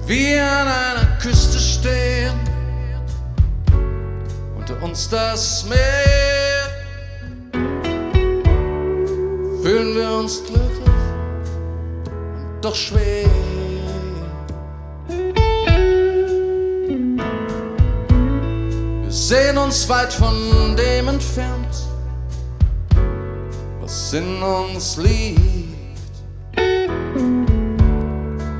wir an einer Küste stehen, unter uns das Meer, fühlen wir uns glücklich und doch schwer. Wir sehen uns weit von dem entfernt, was in uns liegt.